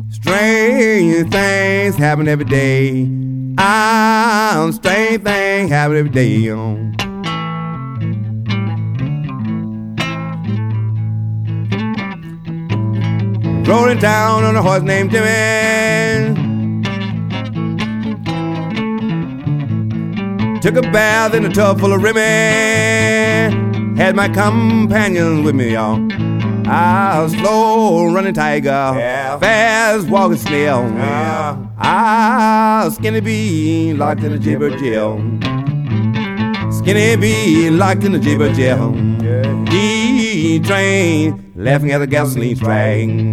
Strange things happen every day. Strange things happen every day. Rolling down on a horse named Jimmy. Took a bath in a tub full of Remy. Had my companions with me, y'all. I was slow running tiger, fast walking snail. I was skinny bee locked in a jailbird jail. Skinny bee locked in a jailbird jail. D-train laughing at the gasoline train.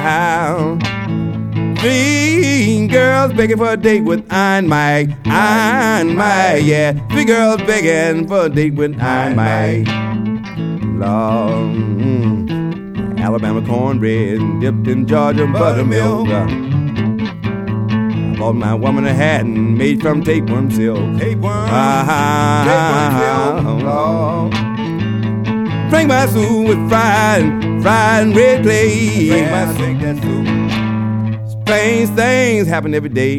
Three girls begging for a date with Iron Mike. Iron Mike, yeah. Three girls begging for a date with Iron Mike. Lord, Alabama cornbread dipped in Georgia buttermilk. I bought my woman a hat and made from tapeworm silk. Tapeworm silk. Drank my soup with fried and red clay. Drank my soup, that soup. Strange things happen every day.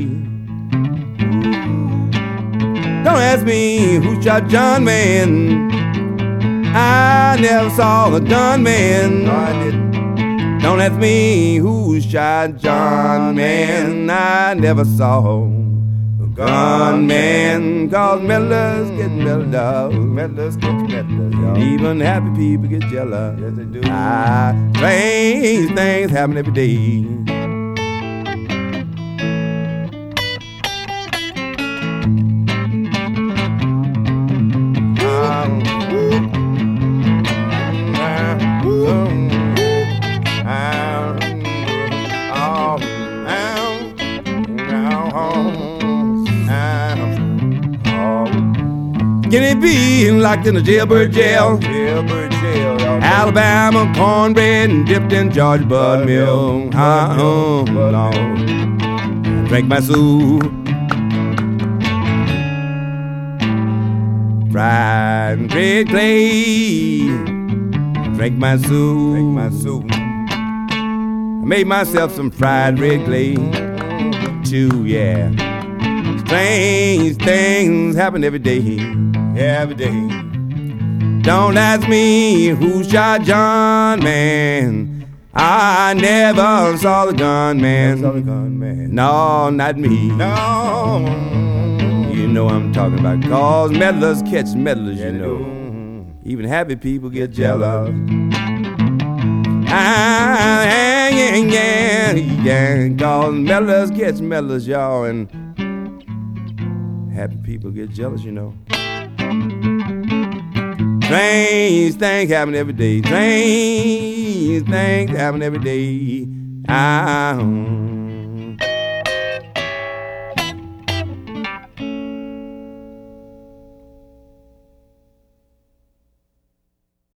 Don't ask me who shot John Man. I never saw the gunman. No, I didn't. Don't ask me who shot John Man. I never saw the gunman. Cause meddlers get meddled up. Meddlers get meddled, y'all. Even happy people get jealous. Yes, they do. Strange things happen every day. Skinny bee locked in a jailbird jail. Jailbird jail. Alabama cornbread and dipped in Georgia buttermilk. Drank my soup. Fried and red clay. Drank my soup. Drank my soup. I made myself some fried red clay too, yeah. Strange things happen every day. Every day. Don't ask me who shot John Man. I never saw the gunman. No, not me. No. You know what I'm talking about. Cause meddlers catch meddlers, you know. Even happy people get jealous. Yeah. Cause meddlers catch meddlers, y'all. And happy people get jealous, you know. Strange things happen every day. Strange things happen every day.